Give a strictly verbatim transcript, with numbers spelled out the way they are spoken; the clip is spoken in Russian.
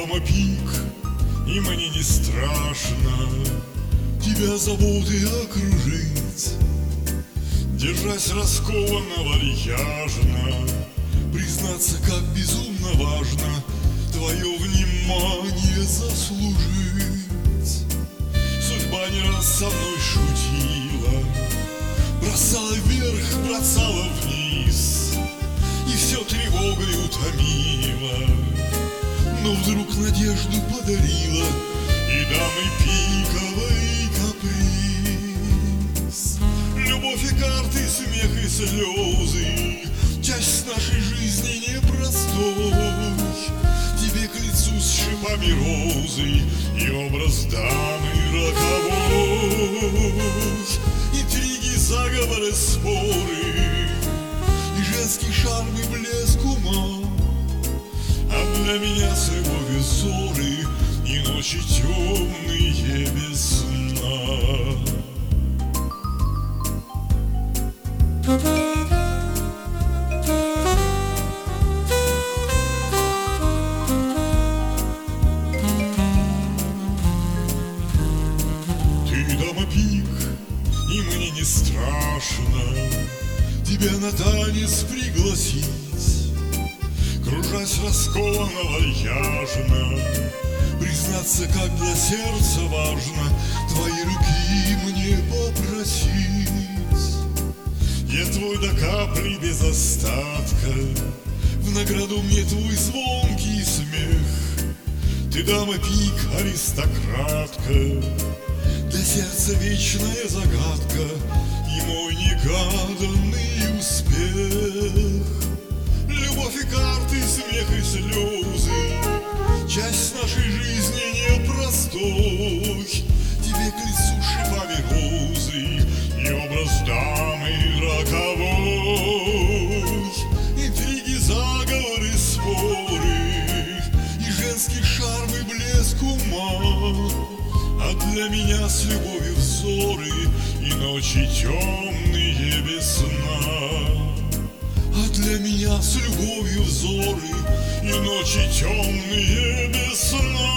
дама пик, и мне не страшно тебя заботой окружить. Держась раскованно, вальяжно, признаться, как безумно важно твое внимание заслужить. Судьба не раз со мной шутила, бросала вверх, бросала вниз, и все тревогой утомила, но вдруг надежду подарила и дамой пиковый каприз. Любовь и карты, смех и слезы, часть нашей жизни непростой. Тебе к лицу с шипами розы и образ дамы роковой. Интриги, заговоры, споры и женский шарм и блеск ума, а для меня с любовью ссоры и ночи темные без сна. Ты дама пик, и мне не страшно тебя на танец пригласить. Кружась раскованно, вальяжно, признаться, как для сердца важно твои руки мне попросить. Я твой до капли без остатка, в награду мне твой звонкий смех. Ты дама пик, аристократка, для сердца вечная загадка и мой негаданный успех. Любовь и карты, смех и слезы, часть нашей жизни непростой. Тебе к лицу шипами розы и образ дамы роковой. Интриги, заговоры, споры и женский шарм и блеск ума, а для меня с любовью взоры и ночи темные без сна. А для меня с любовью взоры и ночи темные без сна.